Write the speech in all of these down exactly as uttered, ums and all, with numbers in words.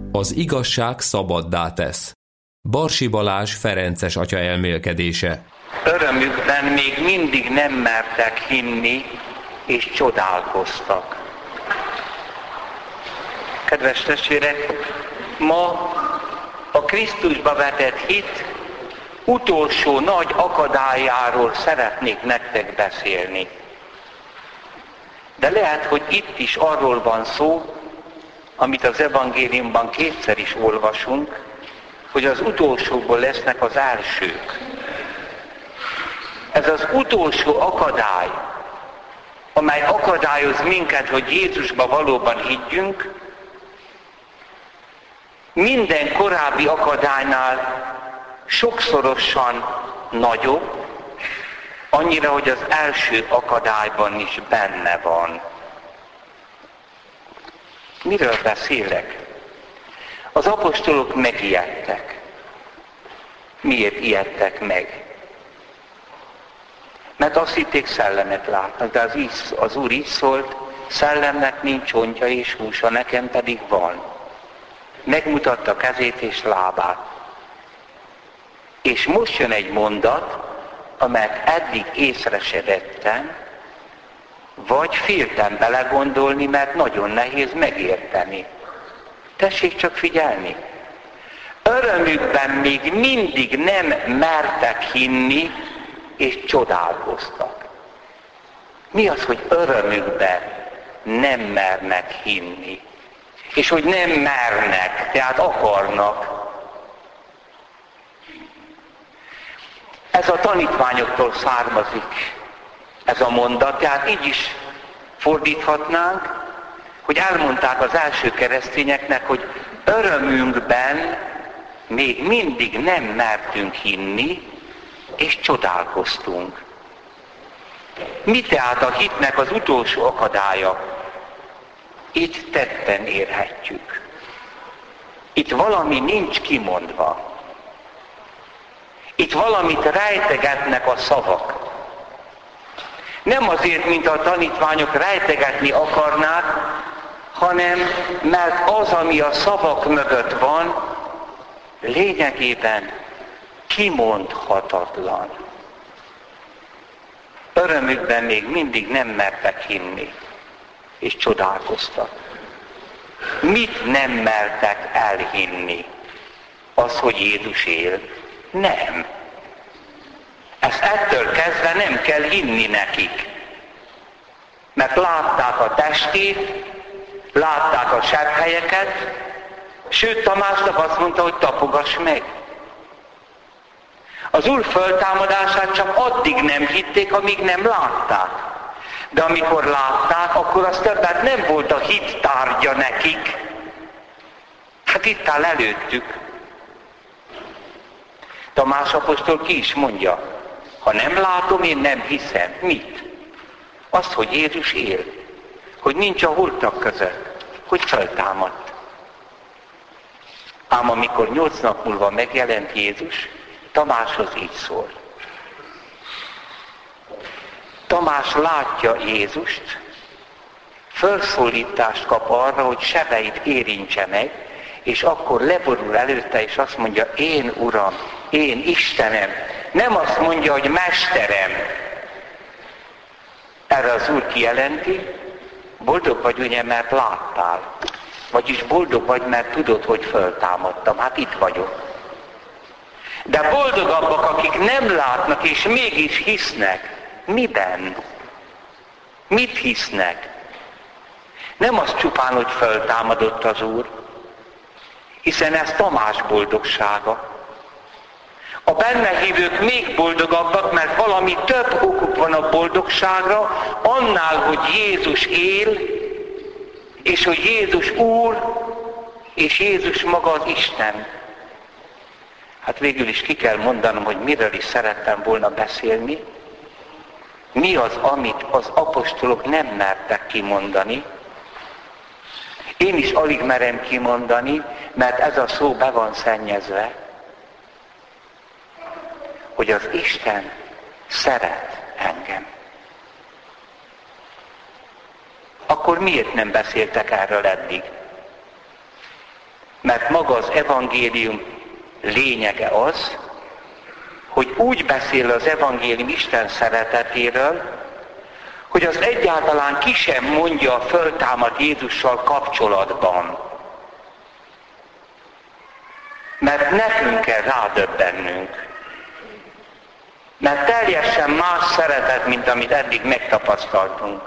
Az igazság szabaddá tesz. Barsi Balázs ferences atya elmélkedése. Örömükben még mindig nem mertek hinni, és csodálkoztak. Kedves testvérek, ma a Krisztusba vetett hit utolsó nagy akadályáról szeretnék nektek beszélni. De lehet, hogy itt is arról van szó, amit az evangéliumban kétszer is olvasunk, hogy az utolsóból lesznek az elsők. Ez az utolsó akadály, amely akadályoz minket, hogy Jézusba valóban higgyünk, minden korábbi akadálynál sokszorosan nagyobb, annyira, hogy az első akadályban is benne van. Miről beszélek? Az apostolok megijedtek. Miért ijedtek meg? Mert azt hitték, szellemet látnak, de az, így, az Úr így szólt, szellemnek nincs csontja és húsa, nekem pedig van. Megmutatta kezét és lábát. És most jön egy mondat, amelyet eddig észre se vettem, vagy féltem belegondolni, mert nagyon nehéz megérteni. Tessék csak figyelni. Örömükben még mindig nem mertek hinni, és csodálkoztak. Mi az, hogy örömükben nem mernek hinni? És hogy nem mernek, tehát akarnak. Ez a tanítványoktól származik ez a mondat, tehát így is fordíthatnánk, hogy elmondták az első keresztényeknek, hogy örömünkben még mindig nem mertünk hinni, és csodálkoztunk. Mi tehát a hitnek az utolsó akadálya? Itt tetten érhetjük. Itt valami nincs kimondva. Itt valamit rejtegetnek a szavak. Nem azért, mint a tanítványok rejtegetni akarnák, hanem mert az, ami a szavak mögött van, lényegében kimondhatatlan. Örömükben még mindig nem mertek hinni, és csodálkoztak. Mit nem mertek elhinni? Az, hogy Jézus él? Nem. Ezt ettől kezdve nem kell hinni nekik. Mert látták a testét, látták a sebhelyeket, sőt Tamásnak azt mondta, hogy tapogass meg. Az Úr föltámadását csak addig nem hitték, amíg nem látták. De amikor látták, akkor az többet nem volt a hit tárgya nekik. Hát itt áll előttük. Tamás apostol ki is mondja, ha nem látom, én nem hiszem. Mit? Azt, hogy Jézus él, hogy nincs a holtak között, hogy föltámadt. Ám amikor nyolc nap múlva megjelent Jézus, Tamáshoz így szól. Tamás látja Jézust, felszólítást kap arra, hogy sebeit érintse meg, és akkor leborul előtte, és azt mondja, én Uram, én Istenem. Nem azt mondja, hogy Mesterem. Erre az Úr kijelenti, boldog vagy ugye, mert láttál. Vagyis boldog vagy, mert tudod, hogy föltámadtam. Hát itt vagyok. De boldogabbak, akik nem látnak, és mégis hisznek. Miben? Mit hisznek? Nem az csupán, hogy föltámadott az Úr, hiszen ez Tamás boldogsága. A benne hívők még boldogabbak, mert valami több okuk van a boldogságra, annál, hogy Jézus él, és hogy Jézus Úr, és Jézus maga az Isten. Hát végül is ki kell mondanom, hogy miről is szerettem volna beszélni. Mi az, amit az apostolok nem mertek kimondani. Én is alig merem kimondani, mert ez a szó be van szennyezve, hogy az Isten szeret engem. Akkor miért nem beszéltek erről eddig? Mert maga az evangélium lényege az, hogy úgy beszél az evangélium Isten szeretetéről, hogy az egyáltalán ki sem mondja a föltámadt Jézussal kapcsolatban. Mert nekünk kell rádöbbennünk. Mert teljesen más szeretet, mint amit eddig megtapasztaltunk.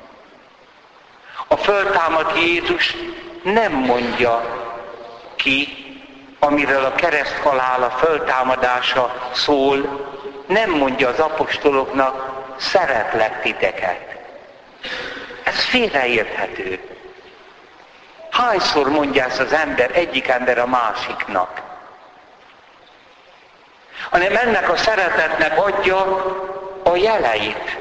A föltámadt Jézus nem mondja ki, amiről a kereszthalál, a föltámadása szól, nem mondja az apostoloknak, szeretlek titeket. Ez félreérthető. Hányszor mondja ezt az ember, egyik ember a másiknak? Hanem ennek a szeretetnek adja a jeleit.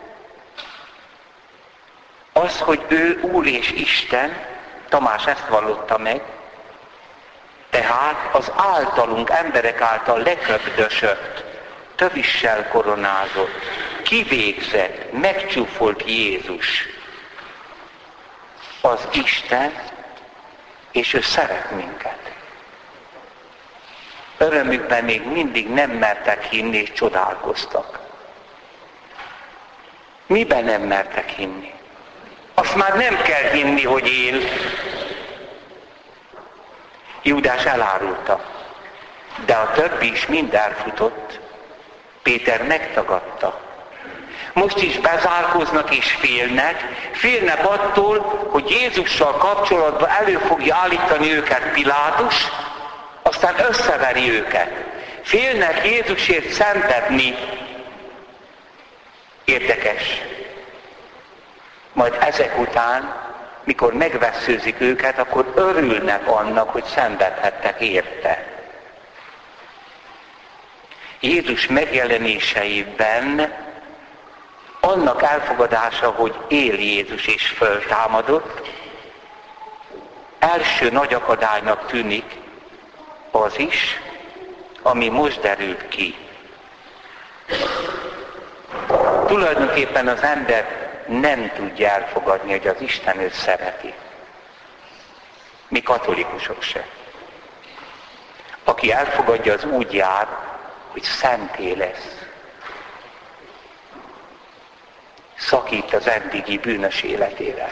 Az, hogy ő Úr és Isten, Tamás ezt vallotta meg, tehát az általunk, emberek által leköbdösött, tövissel koronázott, kivégzett, megcsúfolt Jézus, az Isten, és ő szeret minket. Örömükben még mindig nem mertek hinni, és csodálkoztak. Miben nem mertek hinni? Azt már nem kell hinni, hogy él. Júdás elárulta, de a többi is mind elfutott. Péter megtagadta. Most is bezárkóznak és félnek, félnek attól, hogy Jézussal kapcsolatban elő fogja állítani őket Pilátus, aztán összeveri őket. Félnek Jézusért szenvedni. Érdekes. Majd ezek után, mikor megvesszőzik őket, akkor örülnek annak, hogy szenvedhettek érte. Jézus megjelenéseiben annak elfogadása, hogy él Jézus és föltámadott, első nagy akadálynak tűnik az is, ami most derült ki. Tulajdonképpen az ember nem tudja elfogadni, hogy az Isten őt szereti. Mi katolikusok se. Aki elfogadja, az úgy jár, hogy szenté lesz. Szakít az eddigi bűnös életével.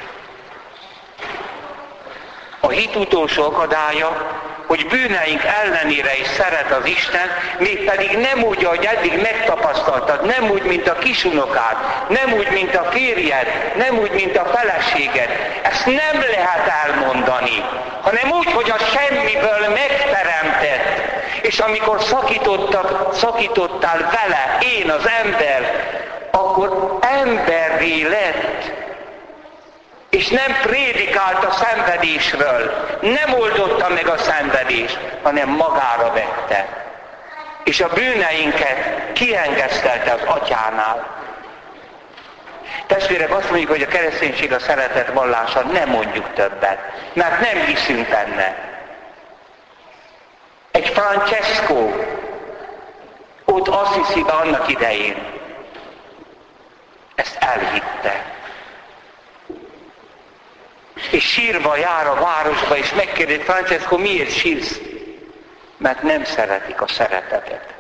A hit utolsó akadálya, hogy bűneink ellenére is szeret az Isten, mégpedig nem úgy, ahogy eddig megtapasztaltad, nem úgy, mint a kisunokád, nem úgy, mint a férjed, nem úgy, mint a feleséged. Ezt nem lehet elmondani, hanem úgy, hogy a semmiből megteremtett. És amikor szakítottál vele, én az ember, akkor emberré lett. És nem prédikált a szenvedésről, nem oldotta meg a szenvedést, hanem magára vette. És a bűneinket kiengesztelte az atyánál. Testvérek, azt mondjuk, hogy a kereszténység a szeretet vallása, nem mondjuk többet, mert nem hiszünk benne. Egy Francesco ott Assisibe annak idején ezt elhitte. És sírva jár a városba, és megkérdezi, Francesco, miért sírsz? Mert nem szeretik a szeretetet.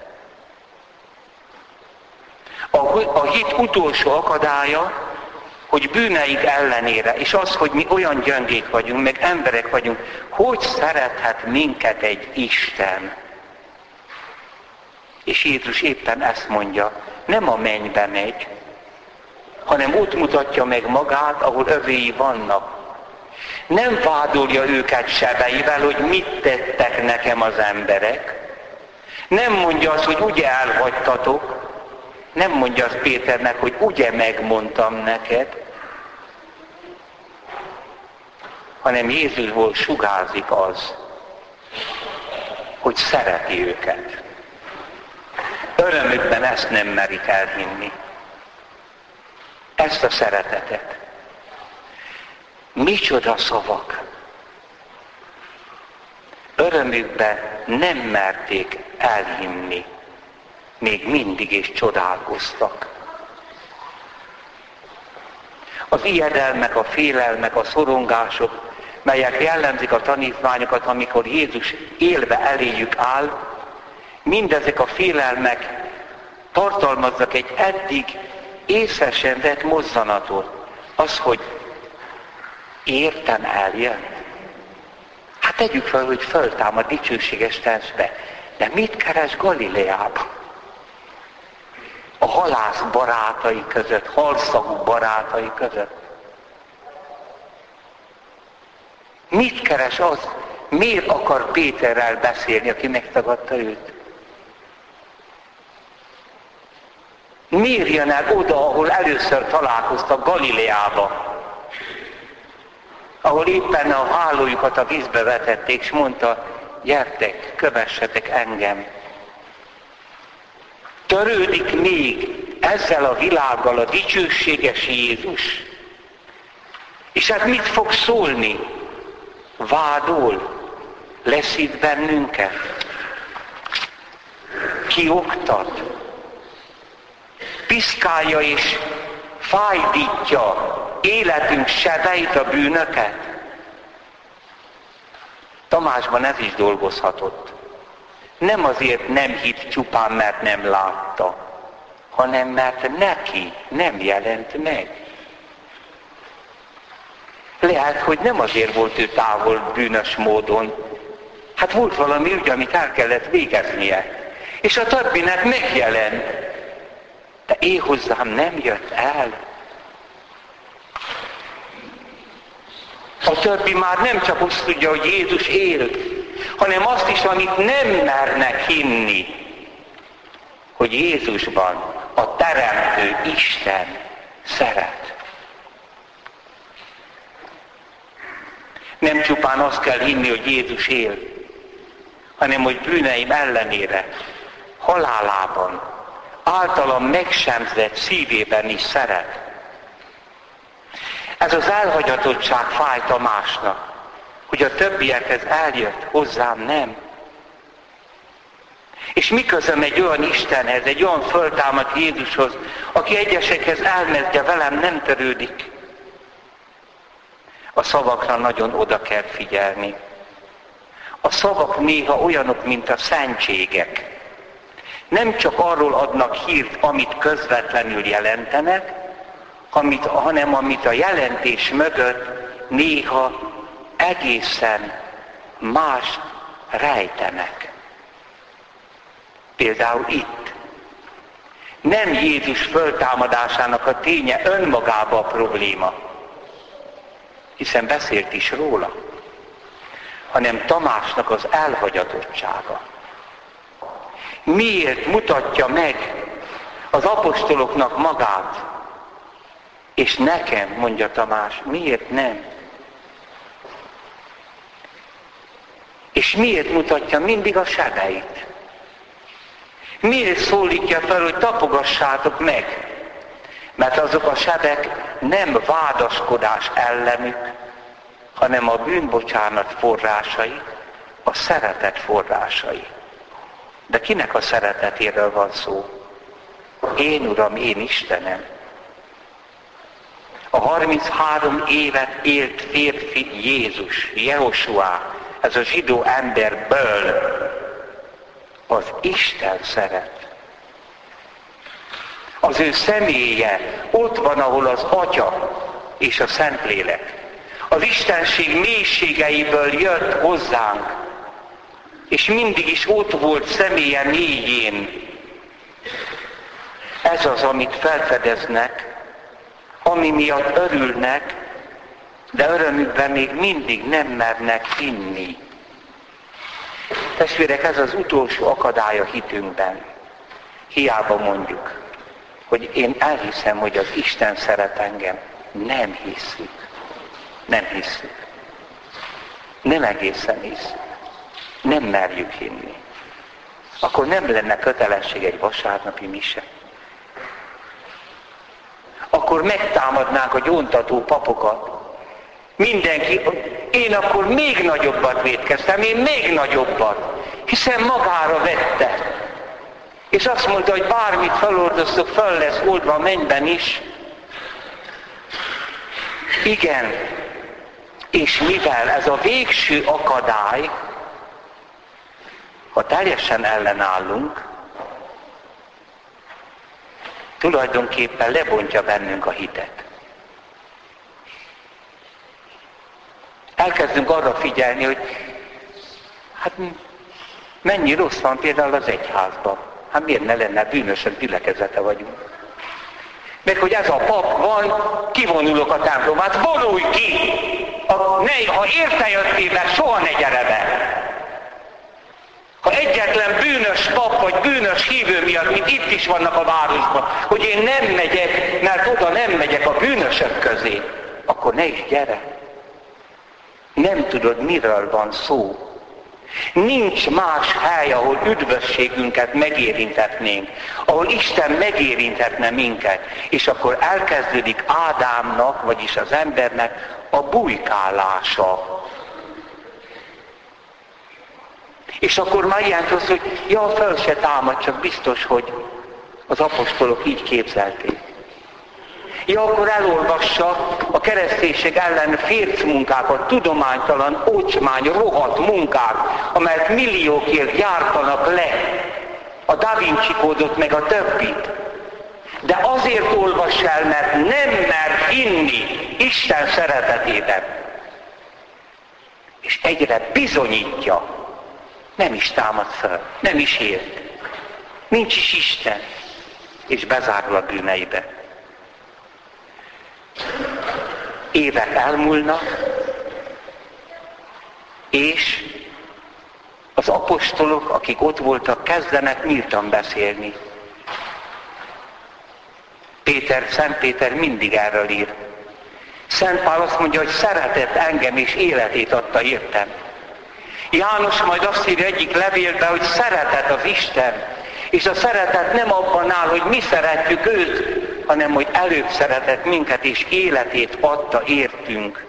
A, a hit utolsó akadálya, hogy bűneink ellenére, és az, hogy mi olyan gyöngék vagyunk, meg emberek vagyunk, hogy szerethet minket egy Isten? És Jézus éppen ezt mondja, nem a mennybe megy, hanem ott mutatja meg magát, ahol övéi vannak. Nem vádolja őket sebeivel, hogy mit tettek nekem az emberek. Nem mondja azt, hogy ugye elhagytatok. Nem mondja azt Péternek, hogy ugye megmondtam neked. Hanem Jézusból sugárzik az, hogy szereti őket. Örömükben ezt nem merik elhinni. Ezt a szeretetet. Micsoda szavak! Örömükben nem merték elhinni, még mindig is csodálkoztak. Az ijedelmek, a félelmek, a szorongások melyek jellemzik a tanítványokat, amikor Jézus élve eléjük áll, mindezek a félelmek tartalmaznak egy eddig észre sem vett mozzanatot. Az, hogy értem eljön. Hát tegyük fel, hogy föltámad dicsőséges testbe. De mit keres Galileában? A halász barátai között, halszagú barátai között. Mit keres az? Miért akar Péterrel beszélni, aki megtagadta őt? Miért jön el oda, ahol először találkoztak, Galileába? Ahol éppen a hálójukat a vízbe vetették, és mondta, gyertek, kövessetek engem. Törődik még ezzel a világgal a dicsőséges Jézus. És hát mit fog szólni? Vádol, leszít bennünket, kioktat, piszkálja és fájdítja életünk sebeit, a bűnöket. Tamásban ez is dolgozhatott. Nem azért nem hitt csupán, mert nem látta, hanem mert neki nem jelent meg. Lehet, hogy nem azért volt ő távol bűnös módon. Hát volt valami ügy, amit el kellett végeznie. És a többinek megjelent. De én hozzám nem jött el. A többi már nem csak azt tudja, hogy Jézus él, hanem azt is, amit nem mernek hinni, hogy Jézusban a Teremtő Isten szeret. Nem csupán azt kell hinni, hogy Jézus él, hanem hogy bűneim ellenére, halálában, általam megsemzett szívében is szeret. Ez az elhagyatottság fáj Tamásnak, hogy a többiekhez eljött, hozzám nem. És mi közöm egy olyan Istenhez, egy olyan föltámadt Jézushoz, aki egyesekhez elmegy, de velem nem törődik. A szavakra nagyon oda kell figyelni. A szavak néha olyanok, mint a szentségek. Nem csak arról adnak hírt, amit közvetlenül jelentenek, amit, hanem amit a jelentés mögött néha egészen más rejtenek. Például itt. Nem Jézus föltámadásának a ténye önmagában a probléma, hiszen beszélt is róla, hanem Tamásnak az elhagyatottsága. Miért mutatja meg az apostoloknak magát, és nekem, mondja Tamás, miért nem? És miért mutatja mindig a sebeit? Miért szólítja fel, hogy tapogassátok meg? Mert azok a sebek nem vádaskodás ellenük, hanem a bűnbocsánat forrásai, a szeretet forrásai. De kinek a szeretetéről van szó? Én, Uram, én Istenem. A harminchárom évet élt férfi Jézus, Jehosuá, ez a zsidó emberből az Isten szeret. Az ő személye ott van, ahol az Atya és a Szentlélek. Az Istenség mélységeiből jött hozzánk, és mindig is ott volt személye mélyén. Ez az, amit felfedeznek, ami miatt örülnek, de örömükben még mindig nem mernek hinni. Testvérek, ez az utolsó akadály a hitünkben. Hiába mondjuk, hogy én elhiszem, hogy az Isten szeret engem. Nem hiszük. Nem hiszük. Nem egészen hiszük. Nem merjük hinni. Akkor nem lenne kötelesség egy vasárnapi mise. Akkor megtámadnánk a gyóntató papokat. Mindenki, én akkor még nagyobbat vétkeztem, én még nagyobbat, hiszen magára vette. És azt mondta, hogy bármit feloldoztok, föl lesz oldva a mennyben is. Igen, És mivel ez a végső akadály, ha teljesen ellenállunk, tulajdonképpen lebontja bennünk a hitet. Elkezdünk arra figyelni, hogy hát mennyi rossz van például az egyházban. Hát miért ne lenne, bűnösen gyülekezete vagyunk. Mert hogy ez a pap van, kivonulok a templom, hát vonulj ki! A, ne, ha érte jöttél be, soha ne gyere be! Ha egyetlen bűnös pap vagy bűnös hívő miatt, mint itt is vannak a városban, hogy én nem megyek, mert oda nem megyek a bűnösök közé, akkor ne is gyere. Nem tudod, miről van szó. Nincs más hely, ahol üdvösségünket megérintetnénk, ahol Isten megérinthetne minket, és akkor elkezdődik Ádámnak, vagyis az embernek a bujkálása. És akkor már ilyen az, hogy ja, fel se támad, csak biztos, hogy az apostolok így képzelték. Ja, akkor elolvassa a kereszténység ellen férc munkákat, tudománytalan, ocsmány, rohadt munkák, amelyet milliókért gyártanak le, a Da Vinci kódot meg a többit. De azért olvass el, mert nem mer hinni Isten szeretetében. És egyre bizonyítja, nem is támad fel, nem is élt. Nincs is Isten, és bezárul a bűneibe. Évek elmúlnak, és az apostolok, akik ott voltak, kezdenek nyíltan beszélni. Péter, Szent Péter mindig erről ír. Szent Pál azt mondja, hogy szeretett engem és életét adta értem. János majd azt írja egyik levélben, hogy szeretet az Isten. És a szeretet nem abban áll, hogy mi szeretjük őt, hanem hogy előbb szeretett minket, és életét adta értünk.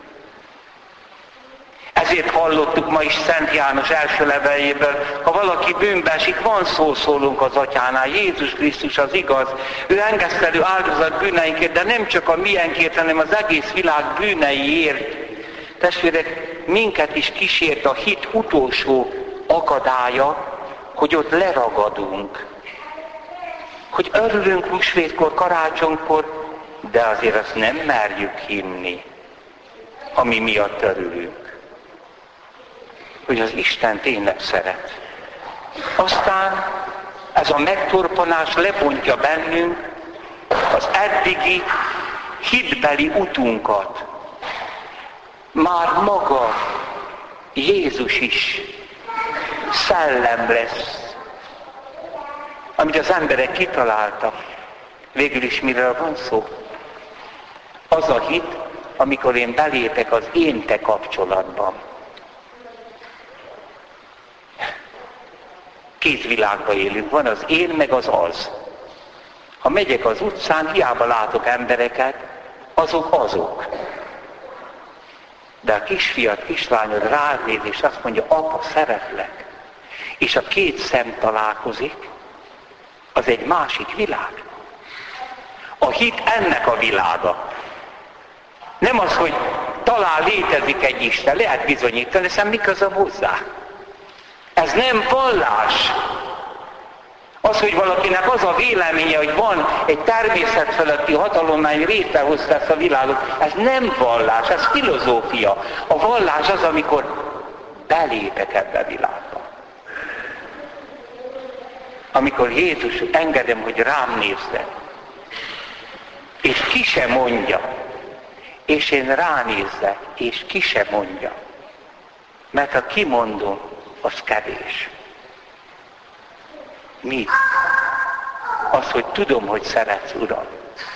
Ezért hallottuk ma is Szent János első leveléből, ha valaki bűnbe esik, van szó szólunk az Atyánál, Jézus Krisztus az igaz, ő engesztelő áldozat bűneinkért, de nem csak a miénkért, hanem az egész világ bűneiért. Testvérek, minket is kísért a hit utolsó akadálya, hogy ott leragadunk. Hogy örülünk húsvétkor, karácsonykor, de azért azt nem merjük hinni, ami miatt örülünk. Hogy az Isten tényleg szeret. Aztán ez a megtorpanás lebontja bennünk az eddigi hitbeli utunkat. Már maga Jézus is szellem lesz, amit az emberek kitaláltak. Végül is miről van szó? Az a hit, amikor én belépek az én-te kapcsolatban. Két világban élünk, van az én, meg az az. Ha megyek az utcán, hiába látok embereket, azok azok. De a kisfiat, kislányod rád és azt mondja, apa, szeretlek. És a két szem találkozik, az egy másik világ. A hit ennek a világa. Nem az, hogy talán létezik egy Isten, lehet bizonyítani, hiszen mi közöm hozzá. Ez nem vallás. Az, hogy valakinek az a véleménye, hogy van egy természet feletti hatalom, mely létrehozta ezt a világot, ez nem vallás, ez filozófia. A vallás az, amikor belépek ebbe a világba. Amikor Jézus engedem, hogy rám nézzen, és ki se mondja, és én ránézzek, és ki se mondja. Mert ha kimondom, az kevés. Mi? Az, hogy tudom, hogy szeretsz, Uram.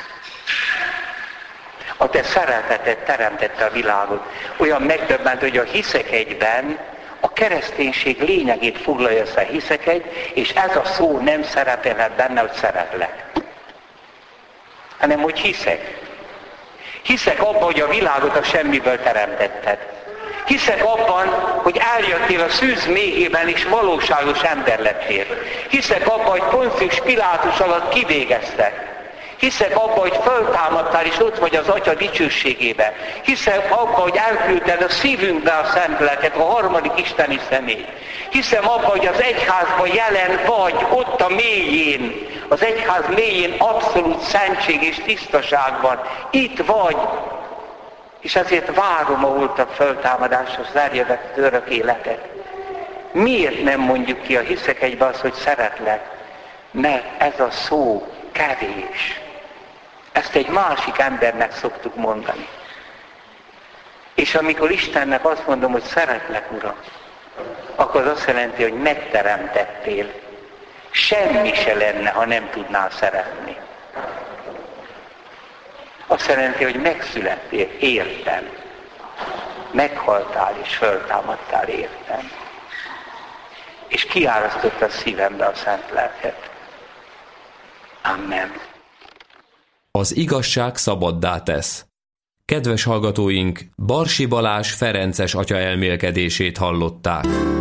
A te szereteted teremtette a világot. Olyan megdöbbent, hogy a hiszek egyben a kereszténység lényegét foglalja össze, hiszek egy, és ez a szó nem szerepelhet benne, hogy szeretlek. Hanem, hogy hiszek. Hiszek abban, hogy a világot a semmiből teremtetted. Hiszek abban, hogy eljöttél a szűz méhében, és valóságos ember lettél. Hiszek abban, hogy Poncius Pilátus alatt kivégeztek. Hiszek abba, hogy föltámadtál, és ott vagy az Atya dicsőségében. Hiszek abba, hogy elküldted a szívünkbe a Szent Lelket, a harmadik isteni személy. Hiszem abba, hogy az egyházban jelen vagy, ott a mélyén, az egyház mélyén abszolút szentség és tisztaság van. Itt vagy. És ezért várom a holtak föltámadásra zárjövett örök életet. Miért nem mondjuk ki a hiszek egybe azt, hogy szeretlek? Mert ez a szó kevés. Ezt egy másik embernek szoktuk mondani. És amikor Istennek azt mondom, hogy szeretlek, Uram, akkor az azt jelenti, hogy megteremtettél. Semmi se lenne, ha nem tudnál szeretni. Azt jelenti, hogy megszülettél, értem. Meghaltál és föltámadtál, értem. És kiárasztotta a szívembe a Szent Lelket. Amen. Az igazság szabaddá tesz. Kedves hallgatóink, Barsi Balázs ferences atya elmélkedését hallották.